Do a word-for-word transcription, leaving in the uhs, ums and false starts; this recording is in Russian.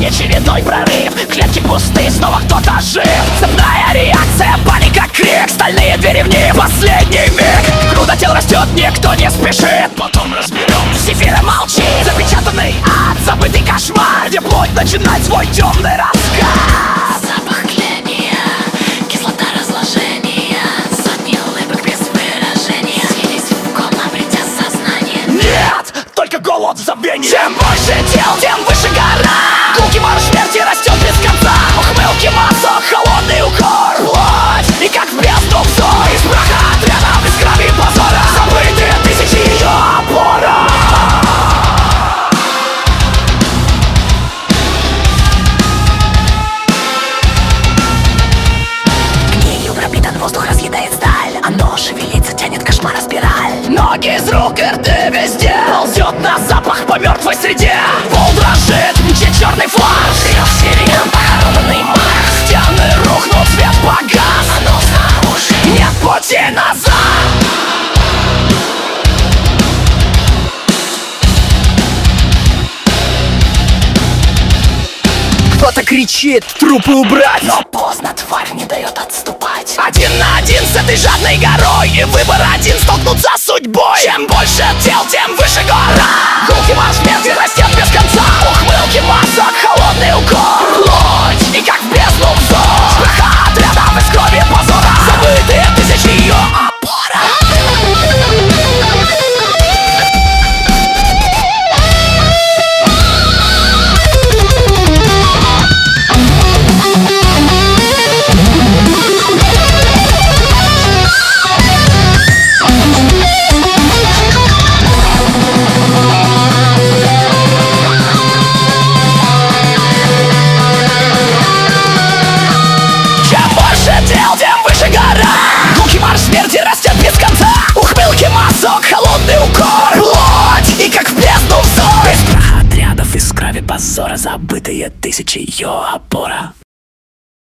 и очередной прорыв. Клетки пусты, снова кто-то жив. Цепная реакция, паника, крик. Стальные двери в них, последний миг. Груда тел растет, никто не спешит. Потом разберем. Зефира молчит, запечатанный ад, забытый кошмар, где плоть начинает свой темный рассказ. Запах тления, кислота разложения, сотни улыбок без выражения слились в ком, обретя сознание. Нет, только голод забвения. Чем больше тел, тем выше гора. Гулкий марш смерти растет без конца. Ухмылки, мазок, холодный укор. Плоть, и как в бездну взор. Из праха отрядов, из крови позора. Забытые тысячи ее опора. Гнилью пропитан воздух, разъедает сталь. Оно шевелится, тянет кошмара спираль. Ноги из рук и рты везде. Ползет на запах по мертвой среде. Пол дрожит, мчит черный флаг. Рев сирен, похороненный марш. Стены рухнут, свет погас. Оно снаружи, нет пути назад. Кто-то кричит, трупы убрать. но поздно, тварь не дает отступать. Один на один с этой жадной горой. И выбор один, столкнуться с судьбой. Чем больше тел, тем выше гора. Гулкий марш смерти растет без конца. Ухмылки, мазок, холодный укор. Плоть, и как в бездну взор. Страха отрядов из крови позора. Забытые тысячи ее опора. Холодный укор, плоть, и как в бездну взор. Из праха отрядов, из крови позора, забытые тысячи ее опора.